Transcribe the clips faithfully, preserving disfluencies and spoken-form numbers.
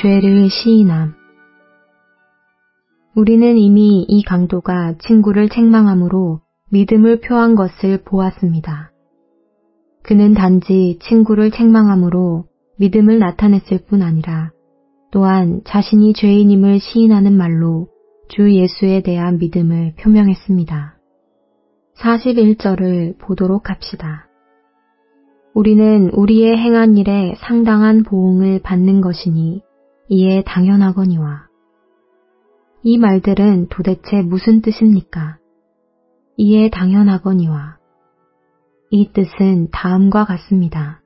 죄를 시인함. 우리는 이미 이 강도가 친구를 책망함으로 믿음을 표한 것을 보았습니다. 그는 단지 친구를 책망함으로 믿음을 나타냈을 뿐 아니라 또한 자신이 죄인임을 시인하는 말로 주 예수에 대한 믿음을 표명했습니다. 사십일 절을 보도록 합시다. 우리는 우리의 행한 일에 상당한 보응을 받는 것이니 이에 당연하거니와. 이 말들은 도대체 무슨 뜻입니까? 이에 당연하거니와. 이 뜻은 다음과 같습니다.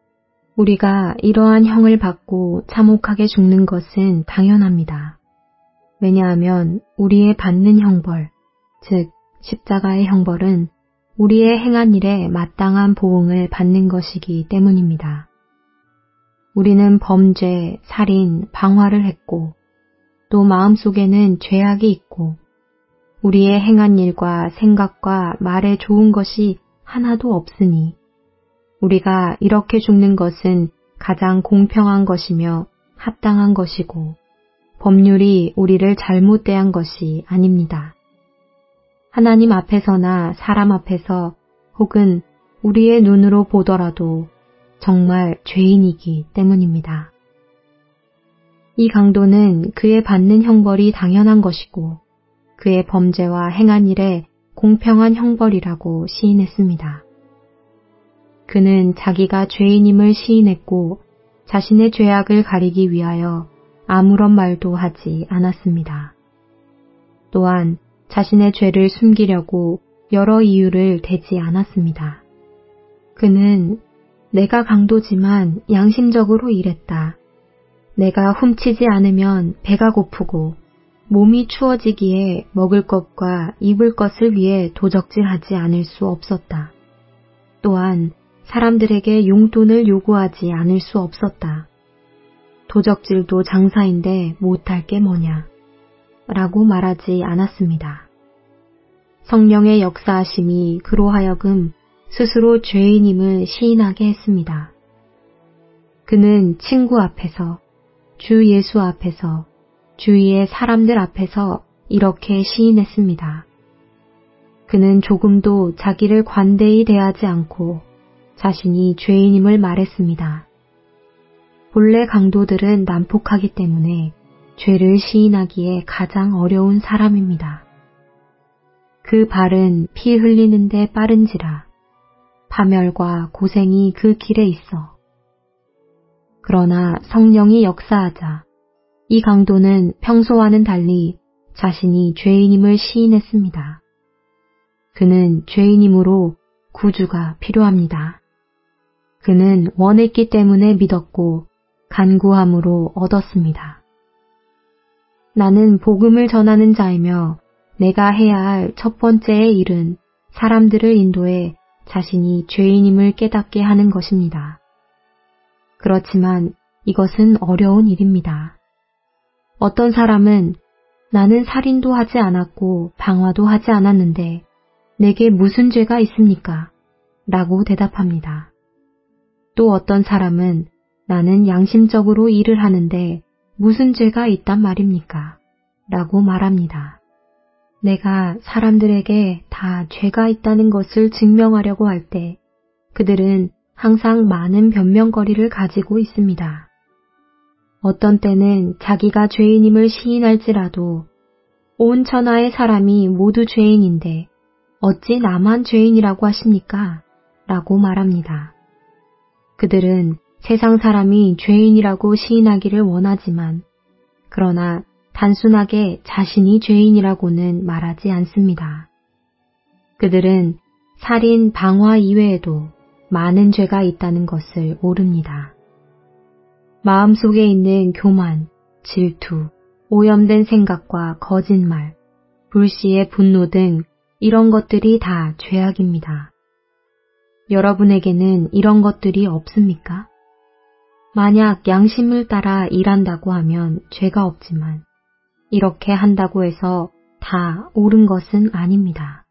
우리가 이러한 형을 받고 참혹하게 죽는 것은 당연합니다. 왜냐하면 우리의 받는 형벌, 즉 십자가의 형벌은 우리의 행한 일에 마땅한 보응을 받는 것이기 때문입니다. 우리는 범죄, 살인, 방화를 했고 또 마음속에는 죄악이 있고 우리의 행한 일과 생각과 말에 좋은 것이 하나도 없으니 우리가 이렇게 죽는 것은 가장 공평한 것이며 합당한 것이고 법률이 우리를 잘못 대한 것이 아닙니다. 하나님 앞에서나 사람 앞에서 혹은 우리의 눈으로 보더라도 정말 죄인이기 때문입니다. 이 강도는 그의 받는 형벌이 당연한 것이고 그의 범죄와 행한 일에 공평한 형벌이라고 시인했습니다. 그는 자기가 죄인임을 시인했고 자신의 죄악을 가리기 위하여 아무런 말도 하지 않았습니다. 또한 자신의 죄를 숨기려고 여러 이유를 대지 않았습니다. 그는 내가 강도지만 양심적으로 일했다. 내가 훔치지 않으면 배가 고프고 몸이 추워지기에 먹을 것과 입을 것을 위해 도적질하지 않을 수 없었다. 또한 사람들에게 용돈을 요구하지 않을 수 없었다. 도적질도 장사인데 못할 게 뭐냐? 라고 말하지 않았습니다. 성령의 역사하심이 그로 하여금 스스로 죄인임을 시인하게 했습니다. 그는 친구 앞에서, 주 예수 앞에서, 주위의 사람들 앞에서 이렇게 시인했습니다. 그는 조금도 자기를 관대히 대하지 않고 자신이 죄인임을 말했습니다. 본래 강도들은 난폭하기 때문에 죄를 시인하기에 가장 어려운 사람입니다. 그 발은 피 흘리는데 빠른지라 파멸과 고생이 그 길에 있어. 그러나 성령이 역사하자 이 강도는 평소와는 달리 자신이 죄인임을 시인했습니다. 그는 죄인이므로 구주가 필요합니다. 그는 원했기 때문에 믿었고 간구함으로 얻었습니다. 나는 복음을 전하는 자이며 내가 해야 할 첫 번째의 일은 사람들을 인도해 자신이 죄인임을 깨닫게 하는 것입니다. 그렇지만 이것은 어려운 일입니다. 어떤 사람은 나는 살인도 하지 않았고 방화도 하지 않았는데 내게 무슨 죄가 있습니까? 라고 대답합니다. 또 어떤 사람은 나는 양심적으로 일을 하는데 무슨 죄가 있단 말입니까? 라고 말합니다. 내가 사람들에게 다 죄가 있다는 것을 증명하려고 할 때 그들은 항상 많은 변명거리를 가지고 있습니다. 어떤 때는 자기가 죄인임을 시인할지라도 온 천하의 사람이 모두 죄인인데 어찌 나만 죄인이라고 하십니까? 라고 말합니다. 그들은 세상 사람이 죄인이라고 시인하기를 원하지만 그러나 단순하게 자신이 죄인이라고는 말하지 않습니다. 그들은 살인, 방화 이외에도 많은 죄가 있다는 것을 모릅니다. 마음속에 있는 교만, 질투, 오염된 생각과 거짓말, 불시의 분노 등 이런 것들이 다 죄악입니다. 여러분에게는 이런 것들이 없습니까? 만약 양심을 따라 일한다고 하면 죄가 없지만 이렇게 한다고 해서 다 옳은 것은 아닙니다.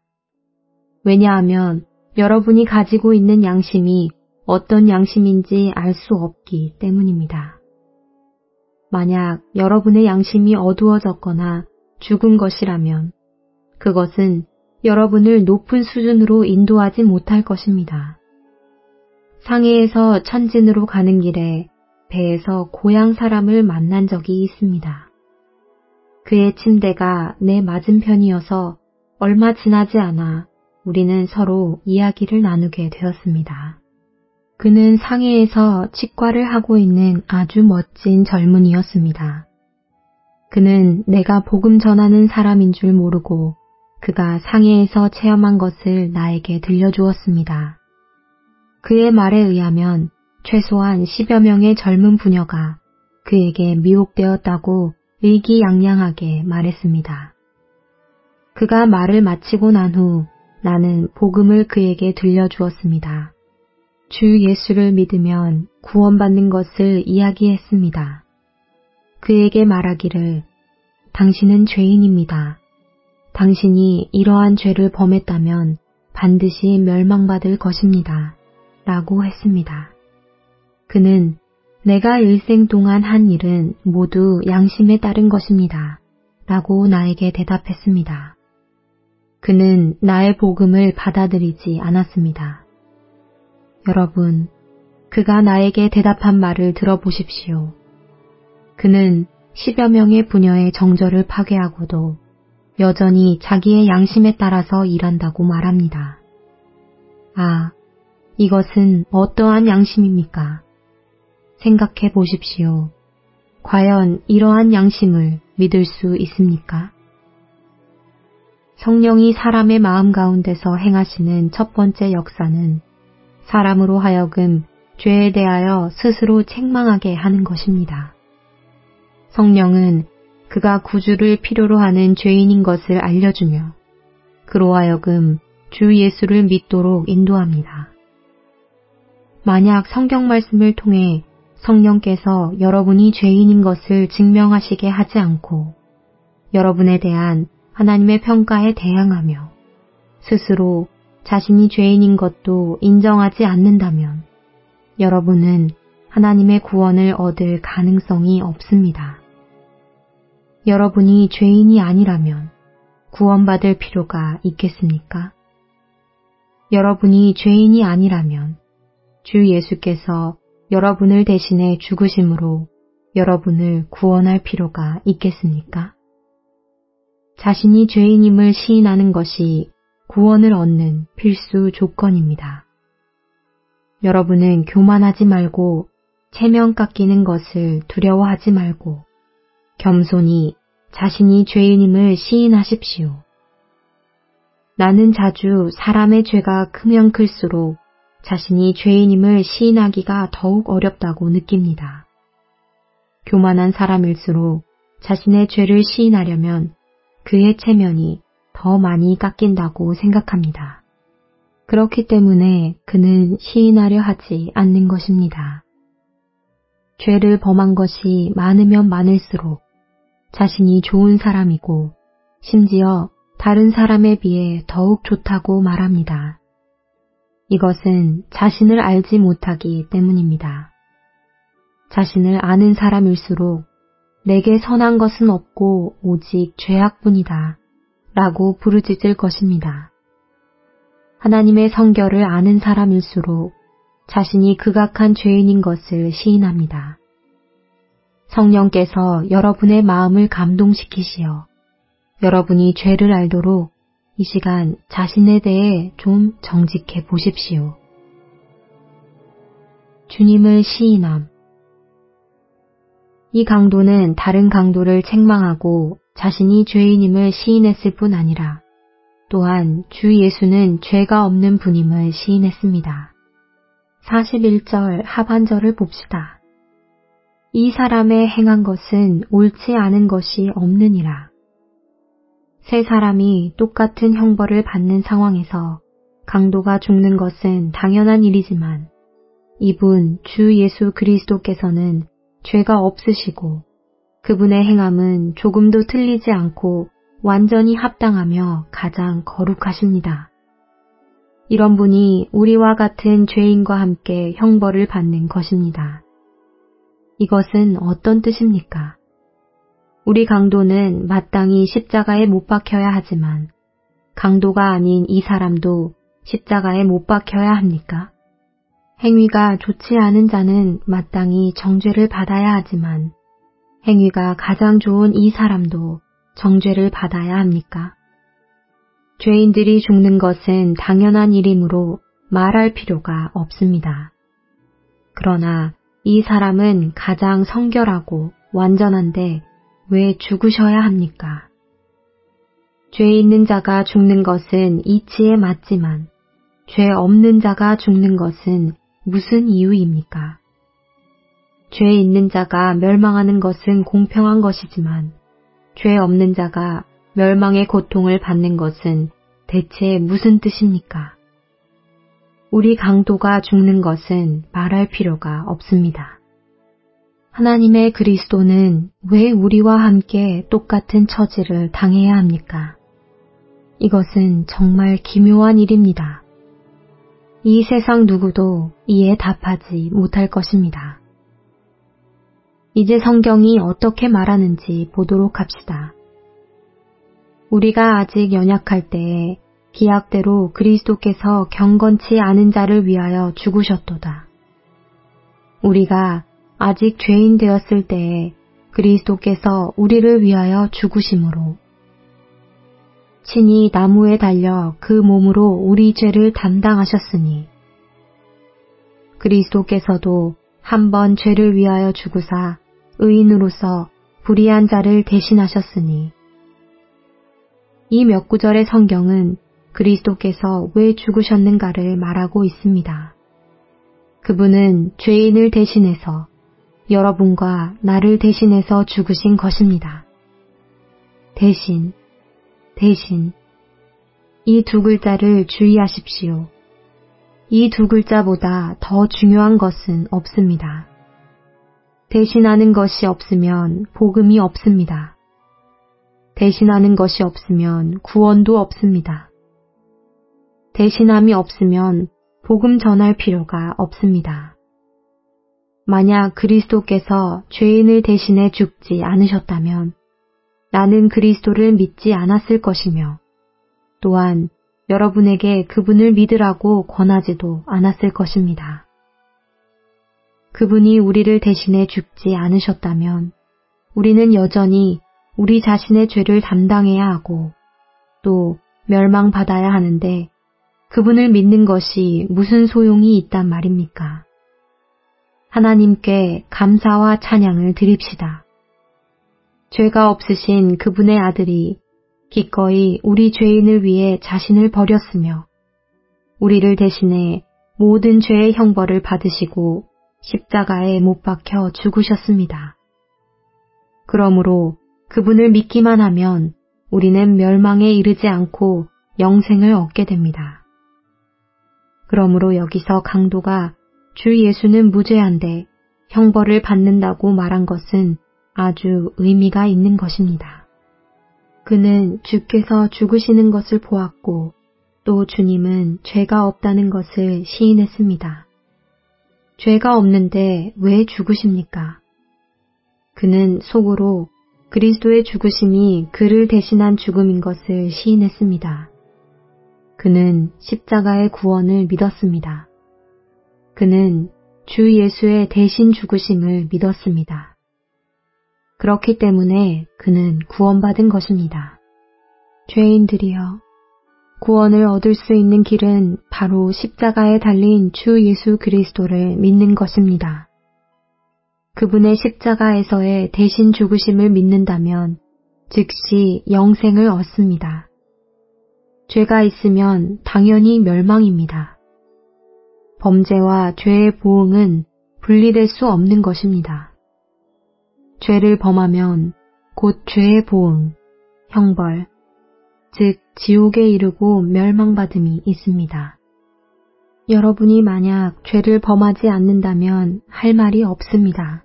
왜냐하면 여러분이 가지고 있는 양심이 어떤 양심인지 알 수 없기 때문입니다. 만약 여러분의 양심이 어두워졌거나 죽은 것이라면 그것은 여러분을 높은 수준으로 인도하지 못할 것입니다. 상해에서 천진으로 가는 길에 배에서 고향 사람을 만난 적이 있습니다. 그의 침대가 내 맞은편이어서 얼마 지나지 않아 우리는 서로 이야기를 나누게 되었습니다. 그는 상해에서 치과를 하고 있는 아주 멋진 젊은이였습니다. 그는 내가 복음 전하는 사람인 줄 모르고 그가 상해에서 체험한 것을 나에게 들려주었습니다. 그의 말에 의하면 최소한 십여 명의 젊은 부녀가 그에게 미혹되었다고 의기양양하게 말했습니다. 그가 말을 마치고 난 후 나는 복음을 그에게 들려주었습니다. 주 예수를 믿으면 구원받는 것을 이야기했습니다. 그에게 말하기를 당신은 죄인입니다. 당신이 이러한 죄를 범했다면 반드시 멸망받을 것입니다. 라고 했습니다. 그는 내가 일생 동안 한 일은 모두 양심에 따른 것입니다. 라고 나에게 대답했습니다. 그는 나의 복음을 받아들이지 않았습니다. 여러분, 그가 나에게 대답한 말을 들어보십시오. 그는 십여 명의 부녀의 정절을 파괴하고도 여전히 자기의 양심에 따라서 일한다고 말합니다. 아, 이것은 어떠한 양심입니까? 생각해 보십시오. 과연 이러한 양심을 믿을 수 있습니까? 성령이 사람의 마음 가운데서 행하시는 첫 번째 역사는 사람으로 하여금 죄에 대하여 스스로 책망하게 하는 것입니다. 성령은 그가 구주를 필요로 하는 죄인인 것을 알려주며 그로 하여금 주 예수를 믿도록 인도합니다. 만약 성경 말씀을 통해 성령께서 여러분이 죄인인 것을 증명하시게 하지 않고 여러분에 대한 하나님의 평가에 대항하며 스스로 자신이 죄인인 것도 인정하지 않는다면 여러분은 하나님의 구원을 얻을 가능성이 없습니다. 여러분이 죄인이 아니라면 구원받을 필요가 있겠습니까? 여러분이 죄인이 아니라면 주 예수께서 여러분을 대신해 죽으심으로 여러분을 구원할 필요가 있겠습니까? 자신이 죄인임을 시인하는 것이 구원을 얻는 필수 조건입니다. 여러분은 교만하지 말고 체면 깎이는 것을 두려워하지 말고 겸손히 자신이 죄인임을 시인하십시오. 나는 자주 사람의 죄가 크면 클수록 자신이 죄인임을 시인하기가 더욱 어렵다고 느낍니다. 교만한 사람일수록 자신의 죄를 시인하려면 그의 체면이 더 많이 깎인다고 생각합니다. 그렇기 때문에 그는 시인하려 하지 않는 것입니다. 죄를 범한 것이 많으면 많을수록 자신이 좋은 사람이고 심지어 다른 사람에 비해 더욱 좋다고 말합니다. 이것은 자신을 알지 못하기 때문입니다. 자신을 아는 사람일수록 내게 선한 것은 없고 오직 죄악뿐이다 라고 부르짖을 것입니다. 하나님의 성결을 아는 사람일수록 자신이 극악한 죄인인 것을 시인합니다. 성령께서 여러분의 마음을 감동시키시어 여러분이 죄를 알도록 이 시간 자신에 대해 좀 정직해 보십시오. 주님을 시인함. 이 강도는 다른 강도를 책망하고 자신이 죄인임을 시인했을 뿐 아니라 또한 주 예수는 죄가 없는 분임을 시인했습니다. 사십일 절 하반절을 봅시다. 이 사람의 행한 것은 옳지 않은 것이 없느니라. 세 사람이 똑같은 형벌을 받는 상황에서 강도가 죽는 것은 당연한 일이지만 이분 주 예수 그리스도께서는 죄가 없으시고 그분의 행함은 조금도 틀리지 않고 완전히 합당하며 가장 거룩하십니다. 이런 분이 우리와 같은 죄인과 함께 형벌을 받는 것입니다. 이것은 어떤 뜻입니까? 우리 강도는 마땅히 십자가에 못 박혀야 하지만 강도가 아닌 이 사람도 십자가에 못 박혀야 합니까? 행위가 좋지 않은 자는 마땅히 정죄를 받아야 하지만 행위가 가장 좋은 이 사람도 정죄를 받아야 합니까? 죄인들이 죽는 것은 당연한 일이므로 말할 필요가 없습니다. 그러나 이 사람은 가장 성결하고 완전한데 왜 죽으셔야 합니까? 죄 있는 자가 죽는 것은 이치에 맞지만 죄 없는 자가 죽는 것은 무슨 이유입니까? 죄 있는 자가 멸망하는 것은 공평한 것이지만 죄 없는 자가 멸망의 고통을 받는 것은 대체 무슨 뜻입니까? 우리 강도가 죽는 것은 말할 필요가 없습니다. 하나님의 그리스도는 왜 우리와 함께 똑같은 처지를 당해야 합니까? 이것은 정말 기묘한 일입니다. 이 세상 누구도 이에 답하지 못할 것입니다. 이제 성경이 어떻게 말하는지 보도록 합시다. 우리가 아직 연약할 때에 기약대로 그리스도께서 경건치 않은 자를 위하여 죽으셨도다. 우리가 아직 죄인 되었을 때에 그리스도께서 우리를 위하여 죽으심으로 친히 나무에 달려 그 몸으로 우리 죄를 담당하셨으니 그리스도께서도 한 번 죄를 위하여 죽으사 의인으로서 불의한 자를 대신하셨으니 이 몇 구절의 성경은 그리스도께서 왜 죽으셨는가를 말하고 있습니다. 그분은 죄인을 대신해서 여러분과 나를 대신해서 죽으신 것입니다. 대신, 대신 이 두 글자를 주의하십시오. 이 두 글자보다 더 중요한 것은 없습니다. 대신하는 것이 없으면 복음이 없습니다. 대신하는 것이 없으면 구원도 없습니다. 대신함이 없으면 복음 전할 필요가 없습니다. 만약 그리스도께서 죄인을 대신해 죽지 않으셨다면 나는 그리스도를 믿지 않았을 것이며 또한 여러분에게 그분을 믿으라고 권하지도 않았을 것입니다. 그분이 우리를 대신해 죽지 않으셨다면 우리는 여전히 우리 자신의 죄를 담당해야 하고 또 멸망받아야 하는데 그분을 믿는 것이 무슨 소용이 있단 말입니까? 하나님께 감사와 찬양을 드립시다. 죄가 없으신 그분의 아들이 기꺼이 우리 죄인을 위해 자신을 버렸으며 우리를 대신해 모든 죄의 형벌을 받으시고 십자가에 못 박혀 죽으셨습니다. 그러므로 그분을 믿기만 하면 우리는 멸망에 이르지 않고 영생을 얻게 됩니다. 그러므로 여기서 강도가 주 예수는 무죄한데 형벌을 받는다고 말한 것은 아주 의미가 있는 것입니다. 그는 주께서 죽으시는 것을 보았고 또 주님은 죄가 없다는 것을 시인했습니다. 죄가 없는데 왜 죽으십니까? 그는 속으로 그리스도의 죽으심이 그를 대신한 죽음인 것을 시인했습니다. 그는 십자가의 구원을 믿었습니다. 그는 주 예수의 대신 죽으심을 믿었습니다. 그렇기 때문에 그는 구원받은 것입니다. 죄인들이여, 구원을 얻을 수 있는 길은 바로 십자가에 달린 주 예수 그리스도를 믿는 것입니다. 그분의 십자가에서의 대신 죽으심을 믿는다면 즉시 영생을 얻습니다. 죄가 있으면 당연히 멸망입니다. 범죄와 죄의 보응은 분리될 수 없는 것입니다. 죄를 범하면 곧 죄의 보응, 형벌, 즉 지옥에 이르고 멸망받음이 있습니다. 여러분이 만약 죄를 범하지 않는다면 할 말이 없습니다.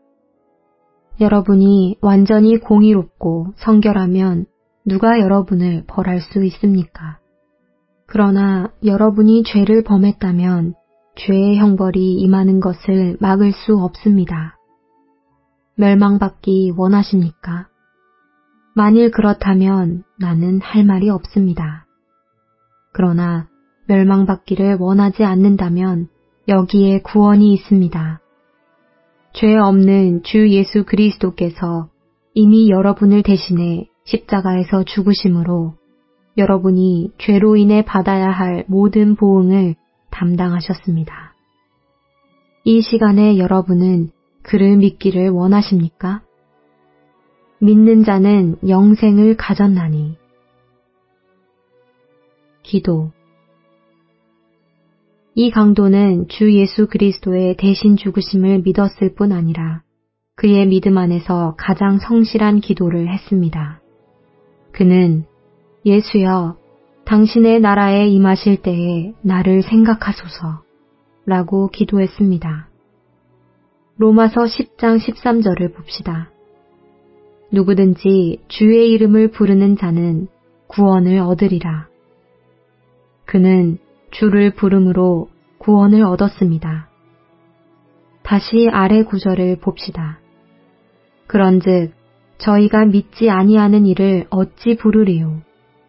여러분이 완전히 공의롭고 성결하면 누가 여러분을 벌할 수 있습니까? 그러나 여러분이 죄를 범했다면 죄의 형벌이 임하는 것을 막을 수 없습니다. 멸망받기 원하십니까? 만일 그렇다면 나는 할 말이 없습니다. 그러나 멸망받기를 원하지 않는다면 여기에 구원이 있습니다. 죄 없는 주 예수 그리스도께서 이미 여러분을 대신해 십자가에서 죽으심으로 여러분이 죄로 인해 받아야 할 모든 보응을 담당하셨습니다. 이 시간에 여러분은 그를 믿기를 원하십니까? 믿는 자는 영생을 가졌나니. 기도. 이 강도는 주 예수 그리스도의 대신 죽으심을 믿었을 뿐 아니라 그의 믿음 안에서 가장 성실한 기도를 했습니다. 그는 예수여, 당신의 나라에 임하실 때에 나를 생각하소서 라고 기도했습니다. 로마서 십 장 십삼 절을 봅시다. 누구든지 주의 이름을 부르는 자는 구원을 얻으리라. 그는 주를 부름으로 구원을 얻었습니다. 다시 아래 구절을 봅시다. 그런즉 저희가 믿지 아니하는 이를 어찌 부르리요.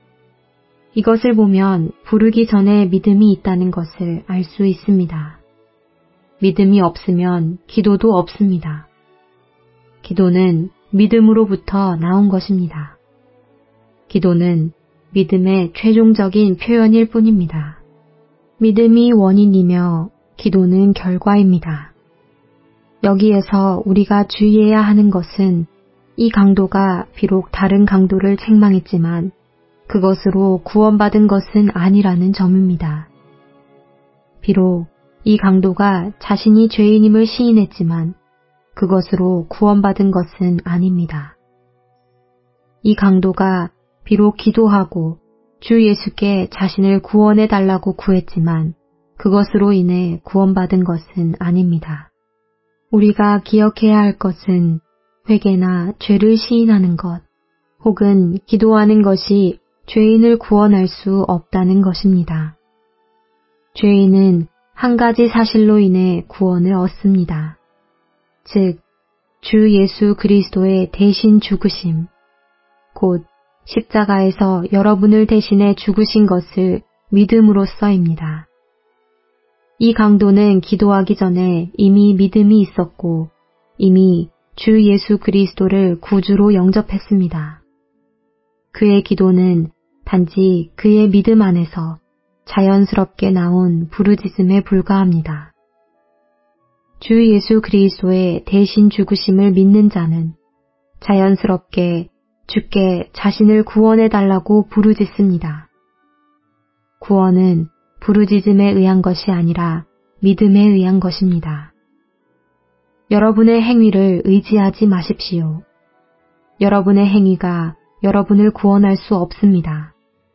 이것을 보면 부르기 전에 믿음이 있다는 것을 알 수 있습니다. 믿음이 없으면 기도도 없습니다. 기도는 믿음으로부터 나온 것입니다. 기도는 믿음의 최종적인 표현일 뿐입니다. 믿음이 원인이며 기도는 결과입니다. 여기에서 우리가 주의해야 하는 것은 이 강도가 비록 다른 강도를 책망했지만 그것으로 구원받은 것은 아니라는 점입니다. 비록 이 강도가 자신이 죄인임을 시인했지만 그것으로 구원받은 것은 아닙니다. 이 강도가 비록 기도하고 주 예수께 자신을 구원해 달라고 구했지만 그것으로 인해 구원받은 것은 아닙니다. 우리가 기억해야 할 것은 회개나 죄를 시인하는 것 혹은 기도하는 것이 죄인을 구원할 수 없다는 것입니다. 죄인은 한 가지 사실로 인해 구원을 얻습니다. 즉, 주 예수 그리스도의 대신 죽으심, 곧 십자가에서 여러분을 대신해 죽으신 것을 믿음으로써입니다. 이 강도는 기도하기 전에 이미 믿음이 있었고 이미 주 예수 그리스도를 구주로 영접했습니다. 그의 기도는 단지 그의 믿음 안에서 자연스럽게 나온 부르짖음에 불과합니다. 주 예수 그리스도의 대신 죽으심을 믿는 자는 자연스럽게 주께 자신을 구원해 달라고 부르짖습니다. 구원은 부르짖음에 의한 것이 아니라 믿음에 의한 것입니다. 여러분의 행위를 의지하지 마십시오. 여러분의 행위가 여러분을 구원할 수 없습니다.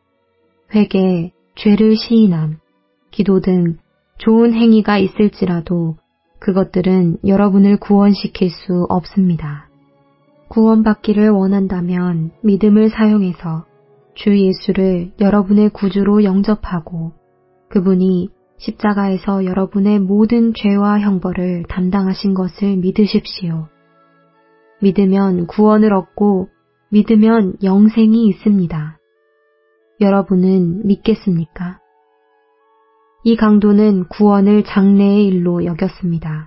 회개, 죄를 시인함, 기도 등 좋은 행위가 있을지라도 그것들은 여러분을 구원시킬 수 없습니다. 구원받기를 원한다면 믿음을 사용해서 주 예수를 여러분의 구주로 영접하고 그분이 십자가에서 여러분의 모든 죄와 형벌을 담당하신 것을 믿으십시오. 믿으면 구원을 얻고 믿으면 영생이 있습니다. 여러분은 믿겠습니까? 이 강도는 구원을 장래의 일로 여겼습니다.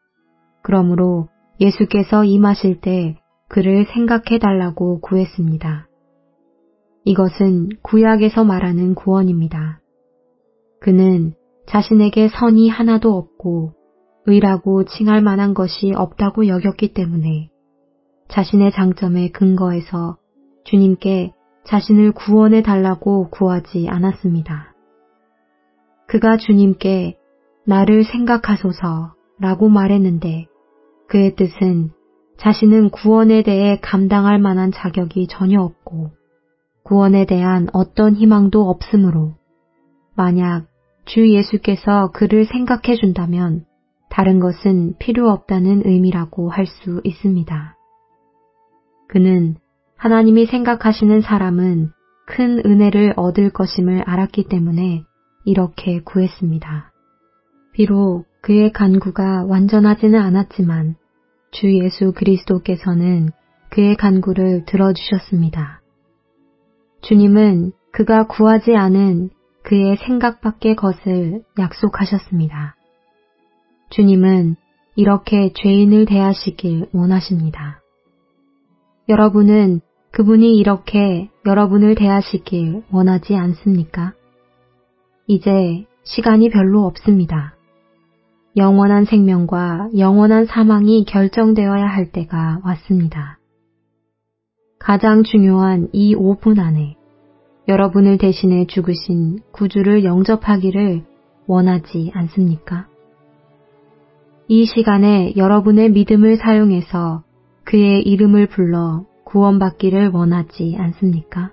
그러므로 예수께서 임하실 때 그를 생각해 달라고 구했습니다. 이것은 구약에서 말하는 구원입니다. 그는 자신에게 선이 하나도 없고 의라고 칭할 만한 것이 없다고 여겼기 때문에 자신의 장점에 근거해서 주님께 자신을 구원해 달라고 구하지 않았습니다. 그가 주님께 나를 생각하소서 라고 말했는데 그의 뜻은 자신은 구원에 대해 감당할 만한 자격이 전혀 없고 구원에 대한 어떤 희망도 없으므로 만약 주 예수께서 그를 생각해 준다면 다른 것은 필요 없다는 의미라고 할 수 있습니다. 그는 하나님이 생각하시는 사람은 큰 은혜를 얻을 것임을 알았기 때문에 이렇게 구했습니다. 비록 그의 간구가 완전하지는 않았지만 주 예수 그리스도께서는 그의 간구를 들어주셨습니다. 주님은 그가 구하지 않은 그의 생각 밖의 것을 약속하셨습니다. 주님은 이렇게 죄인을 대하시길 원하십니다. 여러분은 그분이 이렇게 여러분을 대하시길 원하지 않습니까? 이제 시간이 별로 없습니다. 영원한 생명과 영원한 사망이 결정되어야 할 때가 왔습니다. 가장 중요한 이 오 분 안에 여러분을 대신해 죽으신 구주를 영접하기를 원하지 않습니까? 이 시간에 여러분의 믿음을 사용해서 그의 이름을 불러 구원받기를 원하지 않습니까?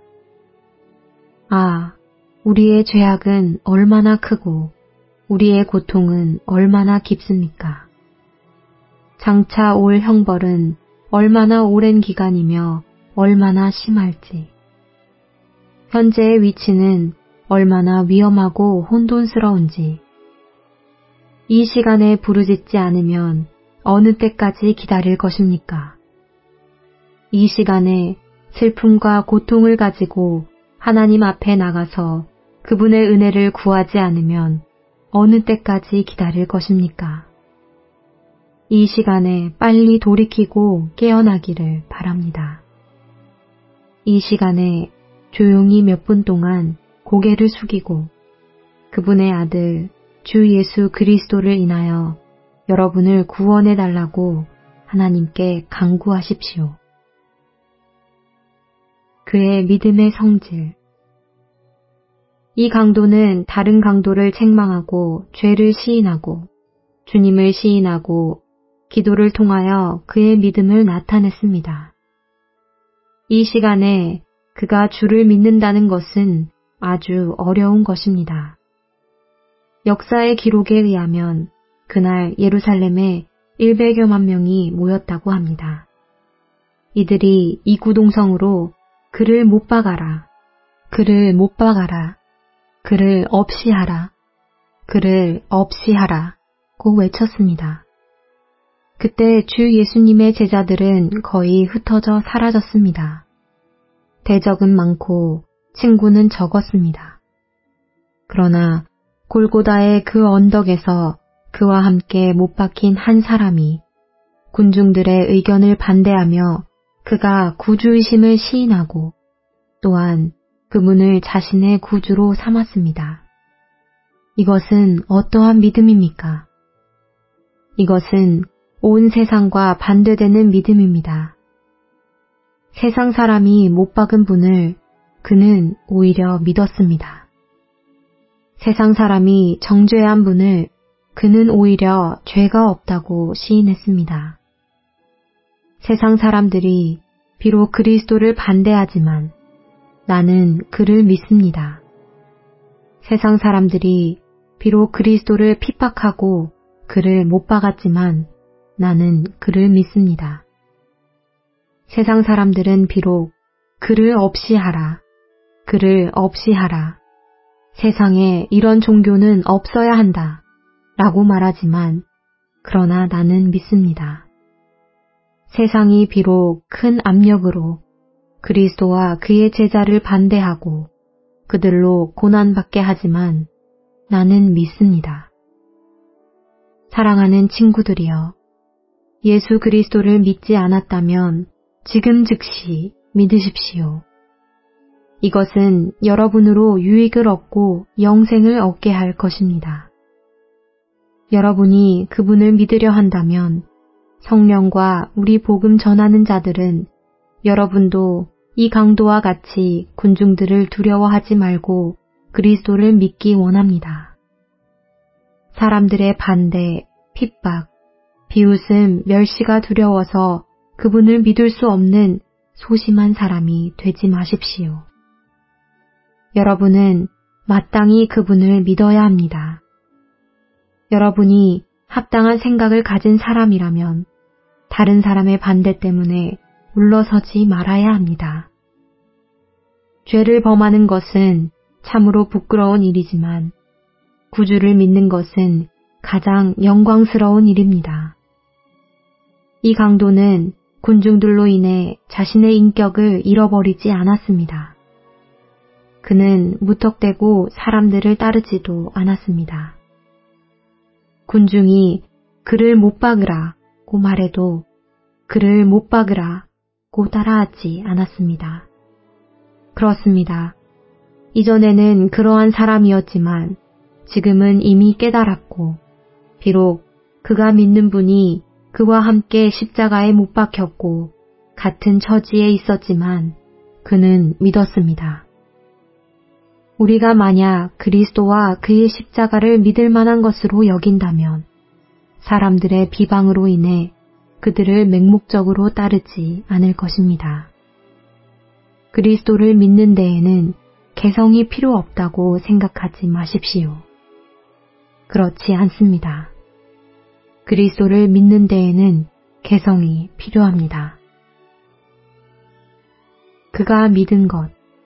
아, 우리의 죄악은 얼마나 크고 우리의 고통은 얼마나 깊습니까? 장차 올 형벌은 얼마나 오랜 기간이며 얼마나 심할지. 현재의 위치는 얼마나 위험하고 혼돈스러운지. 이 시간에 부르짖지 않으면 어느 때까지 기다릴 것입니까? 이 시간에 슬픔과 고통을 가지고 하나님 앞에 나가서 그분의 은혜를 구하지 않으면 어느 때까지 기다릴 것입니까? 이 시간에 빨리 돌이키고 깨어나기를 바랍니다. 이 시간에 조용히 몇 분 동안 고개를 숙이고 그분의 아들 주 예수 그리스도를 인하여 여러분을 구원해 달라고 하나님께 간구하십시오. 그의 믿음의 성질. 이 강도는 다른 강도를 책망하고 죄를 시인하고 주님을 시인하고 기도를 통하여 그의 믿음을 나타냈습니다. 이 시간에 그가 주를 믿는다는 것은 아주 어려운 것입니다. 역사의 기록에 의하면 그날 예루살렘에 일백여만 명이 모였다고 합니다. 이들이 이 구동성으로 그를 못 박아라, 그를 못 박아라, 그를 없이 하라, 그를 없이 하라고 외쳤습니다. 그때 주 예수님의 제자들은 거의 흩어져 사라졌습니다. 대적은 많고 친구는 적었습니다. 그러나 골고다의 그 언덕에서 그와 함께 못 박힌 한 사람이 군중들의 의견을 반대하며 그가 구주의심을 시인하고 또한 그분을 자신의 구주로 삼았습니다. 이것은 어떠한 믿음입니까? 이것은 온 세상과 반대되는 믿음입니다. 세상 사람이 못 박은 분을 그는 오히려 믿었습니다. 세상 사람이 정죄한 분을 그는 오히려 죄가 없다고 시인했습니다. 세상 사람들이 비록 그리스도를 반대하지만 나는 그를 믿습니다. 세상 사람들이 비록 그리스도를 핍박하고 그를 못 박았지만 나는 그를 믿습니다. 세상 사람들은 비록 그를 없이 하라, 그를 없이 하라, 세상에 이런 종교는 없어야 한다 라고 말하지만 그러나 나는 믿습니다. 세상이 비록 큰 압력으로 그리스도와 그의 제자를 반대하고 그들로 고난받게 하지만 나는 믿습니다. 사랑하는 친구들이여, 예수 그리스도를 믿지 않았다면 지금 즉시 믿으십시오. 이것은 여러분으로 유익을 얻고 영생을 얻게 할 것입니다. 여러분이 그분을 믿으려 한다면 성령과 우리 복음 전하는 자들은 여러분도 이 강도와 같이 군중들을 두려워하지 말고 그리스도를 믿기 원합니다. 사람들의 반대, 핍박, 비웃음, 멸시가 두려워서 그분을 믿을 수 없는 소심한 사람이 되지 마십시오. 여러분은 마땅히 그분을 믿어야 합니다. 여러분이 합당한 생각을 가진 사람이라면 다른 사람의 반대 때문에 물러서지 말아야 합니다. 죄를 범하는 것은 참으로 부끄러운 일이지만 구주를 믿는 것은 가장 영광스러운 일입니다. 이 강도는 군중들로 인해 자신의 인격을 잃어버리지 않았습니다. 그는 무턱대고 사람들을 따르지도 않았습니다. 군중이 그를 못 박으라고 말해도 그를 못 박으라고 따라하지 않았습니다. 그렇습니다. 이전에는 그러한 사람이었지만 지금은 이미 깨달았고 비록 그가 믿는 분이 그와 함께 십자가에 못 박혔고 같은 처지에 있었지만 그는 믿었습니다. 우리가 만약 그리스도와 그의 십자가를 믿을 만한 것으로 여긴다면 사람들의 비방으로 인해 그들을 맹목적으로 따르지 않을 것입니다. 그리스도를 믿는 데에는 개성이 필요 없다고 생각하지 마십시오. 그렇지 않습니다. 그리스도를 믿는 데에는 개성이 필요합니다. 그가 믿은 것.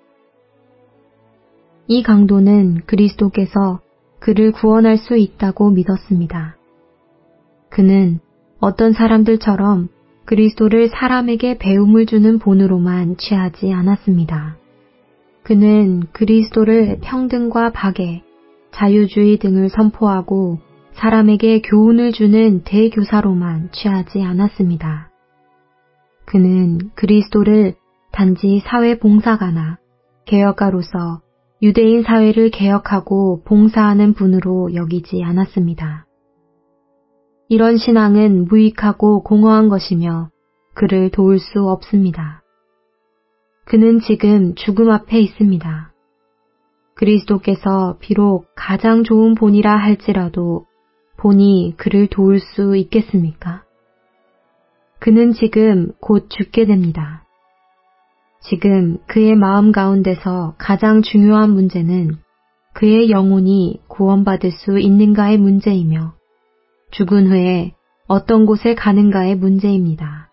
이 강도는 그리스도께서 그를 구원할 수 있다고 믿었습니다. 그는 어떤 사람들처럼 그리스도를 사람에게 배움을 주는 본으로만 취하지 않았습니다. 그는 그리스도를 평등과 박애, 자유주의 등을 선포하고 사람에게 교훈을 주는 대교사로만 취하지 않았습니다. 그는 그리스도를 단지 사회봉사가나 개혁가로서 유대인 사회를 개혁하고 봉사하는 분으로 여기지 않았습니다. 이런 신앙은 무익하고 공허한 것이며 그를 도울 수 없습니다. 그는 지금 죽음 앞에 있습니다. 그리스도께서 비록 가장 좋은 본이라 할지라도 본이 그를 도울 수 있겠습니까? 그는 지금 곧 죽게 됩니다. 지금 그의 마음 가운데서 가장 중요한 문제는 그의 영혼이 구원받을 수 있는가의 문제이며 죽은 후에 어떤 곳에 가는가의 문제입니다.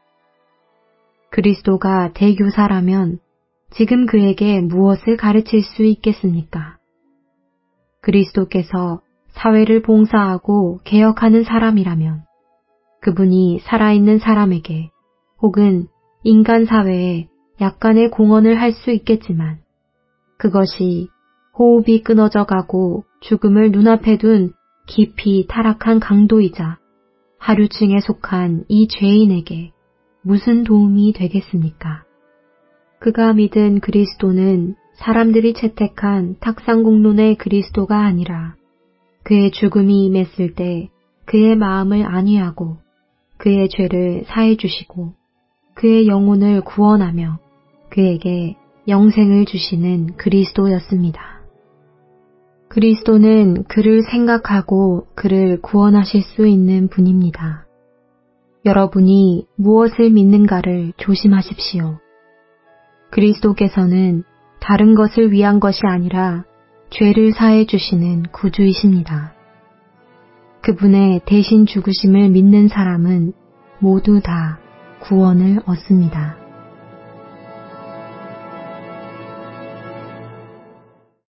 그리스도가 대교사라면 지금 그에게 무엇을 가르칠 수 있겠습니까? 그리스도께서 사회를 봉사하고 개혁하는 사람이라면 그분이 살아있는 사람에게 혹은 인간 사회에 약간의 공헌을 할 수 있겠지만 그것이 호흡이 끊어져 가고 죽음을 눈앞에 둔 깊이 타락한 강도이자 하류층에 속한 이 죄인에게 무슨 도움이 되겠습니까? 그가 믿은 그리스도는 사람들이 채택한 탁상공론의 그리스도가 아니라 그의 죽음이 임했을 때 그의 마음을 안위하고 그의 죄를 사해 주시고 그의 영혼을 구원하며 그에게 영생을 주시는 그리스도였습니다. 그리스도는 그를 생각하고 그를 구원하실 수 있는 분입니다. 여러분이 무엇을 믿는가를 조심하십시오. 그리스도께서는 다른 것을 위한 것이 아니라 죄를 사해 주시는 구주이십니다. 그분의 대신 죽으심을 믿는 사람은 모두 다 구원을 얻습니다.